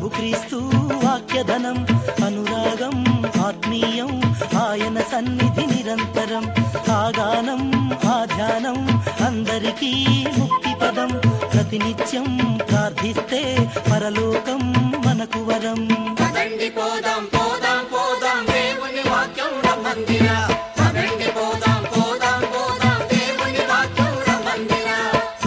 క్రీస్తు వాక్యధనం అనురాగం ఆత్మీయం ఆయన సన్నిధి నిరంతరం ఆగానం ఆధ్యానం అందరికీ ముక్తి పదం ప్రతినిత్యం ప్రార్థిస్తే పరలోకం మనకు వరం. పదండి పోదాం పోదాం పోదాం దేవుని వాక్యం రమ్మందిరా. పదండి పోదాం పోదాం పోదాం దేవుని వాక్యం రమ్మందిరా.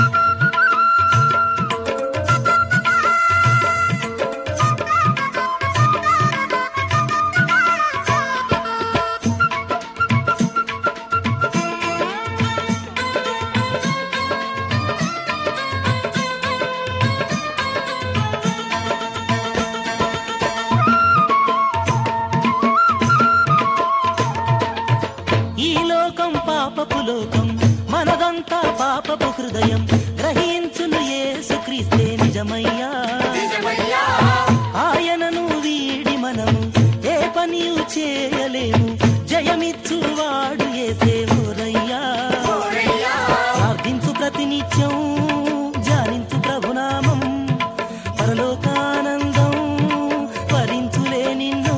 ఈ లోకం పాపపు లోకం మనదంతా పాపపు హృదయం గ్రహించును యేసుక్రీస్తే నిజమయ్యా. నిజమయ్యా ఆయనను వీడి మనము ఏ పనియు చేయలేము జయమిచ్చువాడు యేసే ఓరయ్యా. ఓరయ్యా ప్రార్థించు ప్రతినిత్యం ధ్యానించు ప్రభునామం పరలోకానందం వరించులే నిన్ను.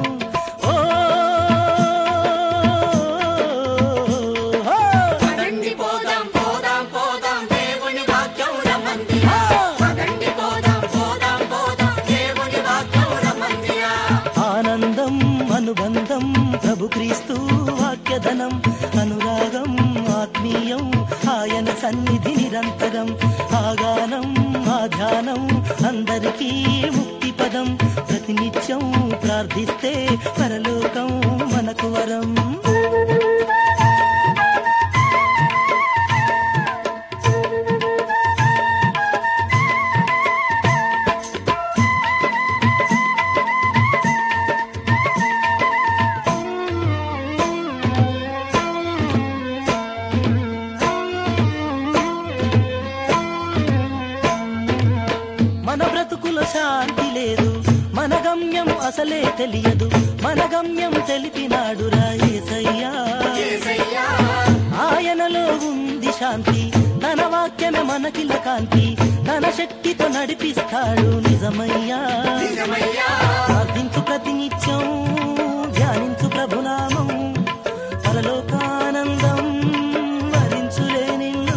పదండి పోదాం పోదాం పోదాం దేవుని వాక్యం రమ్మందిరా. పదండి పోదాం పోదాం పోదాం దేవుని వాక్యం రమ్మందిరా. ఆనందం అనుబంధం ప్రభు క్రీస్తు వాక్యధనం అనురాగం ఆత్మీయం ఆయన సన్నిధి నిరంతరం ఆగానం ఆధ్యానం అందరికీ ముక్తి పదం ప్రతినిత్యం ప్రార్థిస్తే పరలోకం మనకు వరం. మన బ్రతుకుల శాంతి లేదు మన గమ్యం అసలే తెలియదు మన గమ్యం తెలిపినాడురా యేసయ్యా. యేసయ్యా ఆయనలో ఉంది శాంతి తన వాక్యమే మనకిల కాంతి తన శక్తితో నడిపిస్తాడు నిజమయ్యా. నిజమయ్యా ప్రార్థించు ప్రతినిత్యం ధ్యానించు ప్రభునామం పరలోకానందం వరించులే నిన్ను.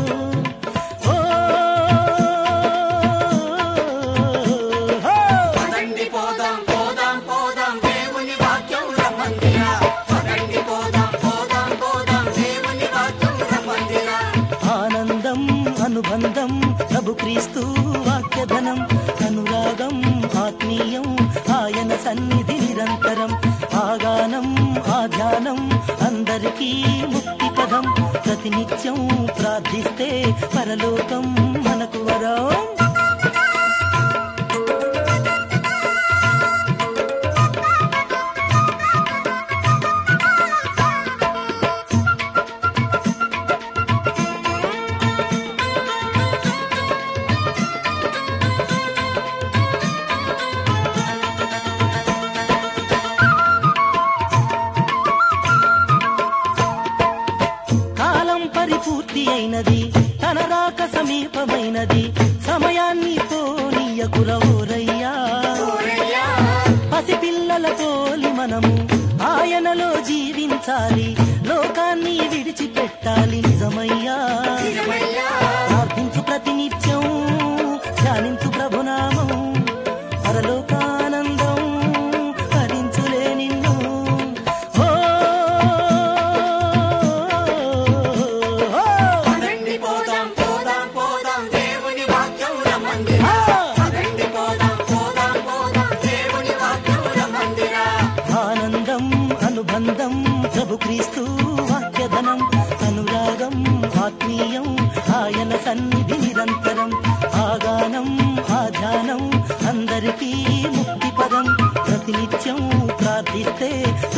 పదండి పోదాం పోదాం పోదాం దేవుని వాక్యం రమ్మందిరా. పదండి పోదాం పోదాం పోదాం దేవుని వాక్యం రమ్మందిరా. ఆనందం అనుబంధం ప్రభు క్రీస్తు వాక్యధనం అనురాగం ఆత్మీయం ఆయన సన్నిధి నిరంతరం ఆగానం ఆధ్యానం అందరికీ ముక్తి పదం ప్రతినిత్యం ప్రార్థిస్తే పరలోకం మనకు వరం. కాలం పరిపూర్తి అయినది తన రాక సమీపమైనది సమయాన్ని పోనీయకురవోరయ్యా. ఓరయ్యా పసిపిల్లల పోలి మనము ఆయనలో జీవించాలి లోకాన్ని విడిచిపెట్టాలి నిజమయ్యా. నిజమయ్యా ప్రార్థించు ప్రతినిత్యం ధ్యానించు ప్రభునామం పరలోకానందం వరించులే నిన్ను. పదండి పోదాం పోదాం పోదాం దేవుని వాక్యం రమ్మందిరా. పదండి పోదాం పోదాం పోదాం దేవుని వాక్యం రమ్మందిరా. ఆనందం అనుబంధం ప్రభు క్రీస్తు వాక్యధనం అనురాగం ఆత్మీయం ఆయన సన్నిధి నిరంతరం ఆగానం ఆధ్యానం అందరికీ ముక్తి పదం ప్రతినిత్యం ప్రార్థిస్తే